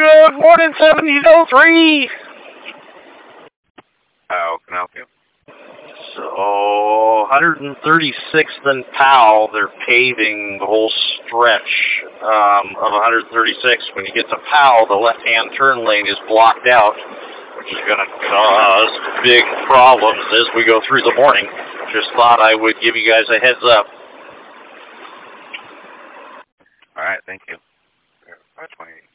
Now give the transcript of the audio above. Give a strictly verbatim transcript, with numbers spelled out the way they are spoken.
Good morning, seventeen oh three. How can I help you? So, one thirty-sixth and Powell, they're paving the whole stretch um, of one thirty-six. When you get to Powell, the left-hand turn lane is blocked out, which is going to cause big problems as we go through the morning. Just thought I would give you guys a heads up. All right, thank you. five twenty.